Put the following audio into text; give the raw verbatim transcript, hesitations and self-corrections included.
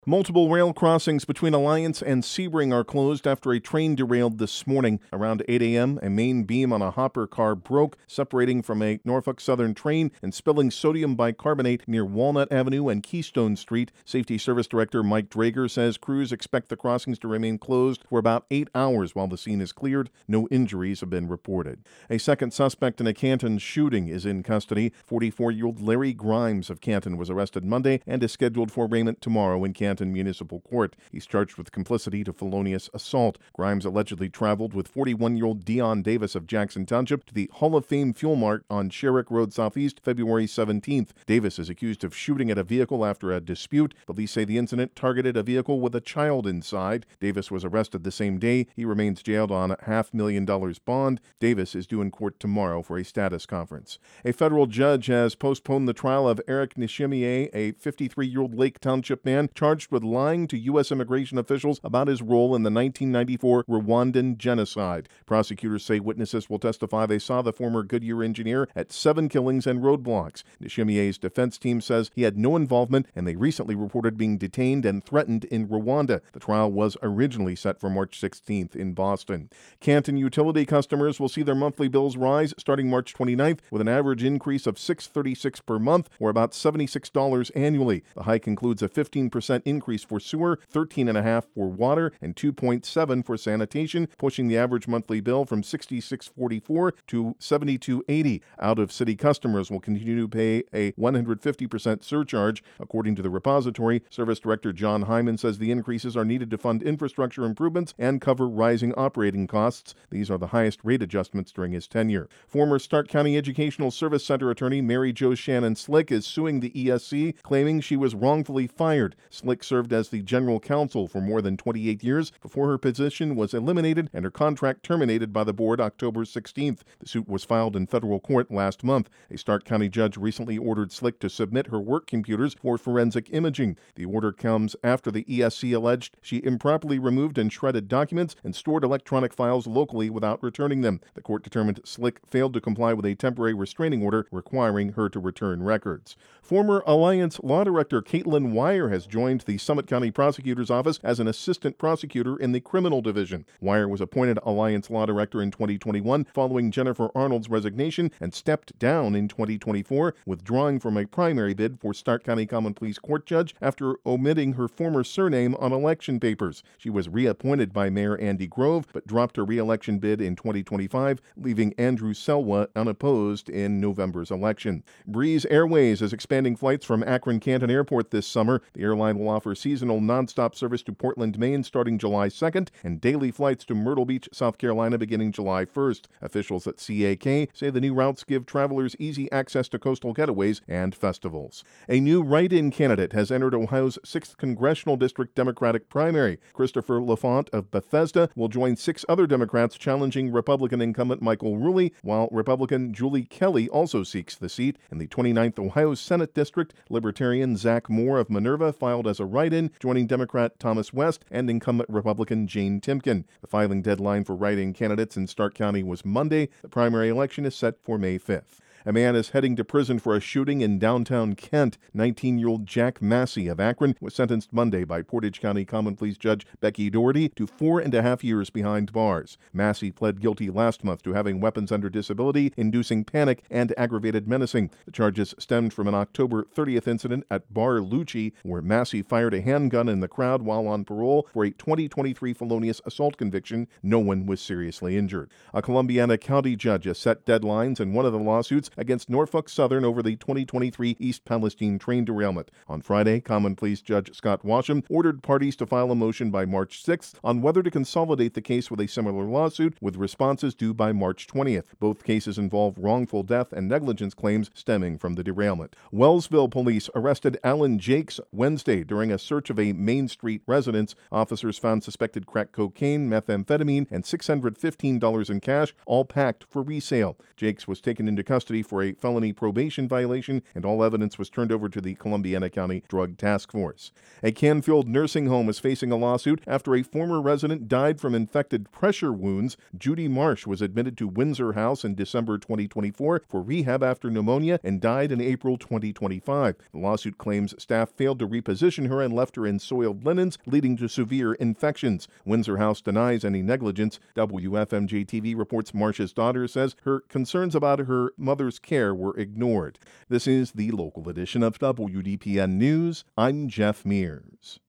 Multiple rail crossings between Alliance and Sebring are closed after a train derailed this morning. Around eight a.m., a main beam on a hopper car broke, separating from a Norfolk Southern train and spilling sodium bicarbonate near Walnut Avenue and Keystone Street. Safety Service Director Mike Drager says crews expect the crossings to remain closed for about eight hours while the scene is cleared. No injuries have been reported. A second suspect in a Canton shooting is in custody. forty-four-year-old Larry Grimes of Canton was arrested Monday and is scheduled for arraignment tomorrow in Canton Municipal Court. He's charged with complicity to felonious assault. Grimes allegedly traveled with forty-one-year-old Dion Davis of Jackson Township to the Hall of Fame Fuel Mart on Sherrick Road Southeast February seventeenth. Davis is accused of shooting at a vehicle after a dispute. Police say the incident targeted a vehicle with a child inside. Davis was arrested the same day. He remains jailed on a half million dollars bond. Davis is due in court tomorrow for a status conference. A federal judge has postponed the trial of Eric Nishimiye, a fifty-three-year-old Lake Township man charged with lying to U S immigration officials about his role in the nineteen ninety-four Rwandan genocide. Prosecutors say witnesses will testify they saw the former Goodyear engineer at seven killings and roadblocks. Nishimiye's defense team says he had no involvement, and they recently reported being detained and threatened in Rwanda. The trial was originally set for March sixteenth in Boston. Canton utility customers will see their monthly bills rise starting March twenty-ninth with an average increase of six dollars and thirty-six cents per month, or about seventy-six dollars annually. The hike includes a fifteen percent increase for sewer, thirteen point five percent for water, and two point seven percent for sanitation, pushing the average monthly bill from sixty-six dollars and forty-four cents to seventy-two dollars and eighty cents. Out-of-city customers will continue to pay a one hundred fifty percent surcharge. According to the repository, Service Director John Hyman says the increases are needed to fund infrastructure improvements and cover rising operating costs. These are the highest rate adjustments during his tenure. Former Stark County Educational Service Center attorney Mary Jo Shannon Slick is suing the E S C, claiming she was wrongfully fired. Slick served as the general counsel for more than twenty-eight years before her position was eliminated and her contract terminated by the board October sixteenth. The suit was filed in federal court last month. A Stark County judge recently ordered Slick to submit her work computers for forensic imaging. The order comes after the E S C alleged she improperly removed and shredded documents and stored electronic files locally without returning them. The court determined Slick failed to comply with a temporary restraining order requiring her to return records. Former Alliance Law Director Caitlin Wire has joined the Summit County Prosecutor's Office as an assistant prosecutor in the criminal division. Wire was appointed Alliance Law Director in twenty twenty-one following Jennifer Arnold's resignation and stepped down in twenty twenty-four, withdrawing from a primary bid for Stark County Common Pleas Court judge after omitting her former surname on election papers. She was reappointed by Mayor Andy Grove, but dropped her re-election bid in twenty twenty-five, leaving Andrew Selwa unopposed in November's election. Breeze Airways is expanding flights from Akron-Canton Airport this summer. The airline will offer seasonal nonstop service to Portland, Maine starting July second, and daily flights to Myrtle Beach, South Carolina beginning July first. Officials at C A K say the new routes give travelers easy access to coastal getaways and festivals. A new write-in candidate has entered Ohio's sixth Congressional District Democratic primary. Christopher LaFont of Bethesda will join six other Democrats challenging Republican incumbent Michael Rulli, while Republican Julie Kelly also seeks the seat. In the twenty-ninth Ohio Senate District, Libertarian Zach Moore of Minerva filed as a write-in, joining Democrat Thomas West and incumbent Republican Jane Timken. The filing deadline for write-in candidates in Stark County was Monday. The primary election is set for May fifth. A man is heading to prison for a shooting in downtown Kent. nineteen-year-old Jack Massey of Akron was sentenced Monday by Portage County Common Pleas Judge Becky Doherty to four and a half years behind bars. Massey pled guilty last month to having weapons under disability, inducing panic, and aggravated menacing. The charges stemmed from an October thirtieth incident at Bar Lucci, where Massey fired a handgun in the crowd while on parole for a twenty twenty-three felonious assault conviction. No one was seriously injured. A Columbiana County judge has set deadlines in one of the lawsuits against Norfolk Southern over the twenty twenty-three East Palestine train derailment. On Friday, Common Pleas Judge Scott Washam ordered parties to file a motion by March sixth on whether to consolidate the case with a similar lawsuit, with responses due by March twentieth. Both cases involve wrongful death and negligence claims stemming from the derailment. Wellsville police arrested Alan Jakes Wednesday during a search of a Main Street residence. Officers found suspected crack cocaine, methamphetamine, and six hundred fifteen dollars in cash, all packed for resale. Jakes was taken into custody County for a felony probation violation, and all evidence was turned over to the Columbiana County Drug Task Force. A Canfield nursing home is facing a lawsuit after a former resident died from infected pressure wounds. Judy Marsh was admitted to Windsor House in December twenty twenty-four for rehab after pneumonia and died in April twenty twenty-five. The lawsuit claims staff failed to reposition her and left her in soiled linens, leading to severe infections. Windsor House denies any negligence. W F M J T V reports Marsh's daughter says her concerns about her mother's care were ignored. This is the local edition of W D P N News. I'm Jeff Mears.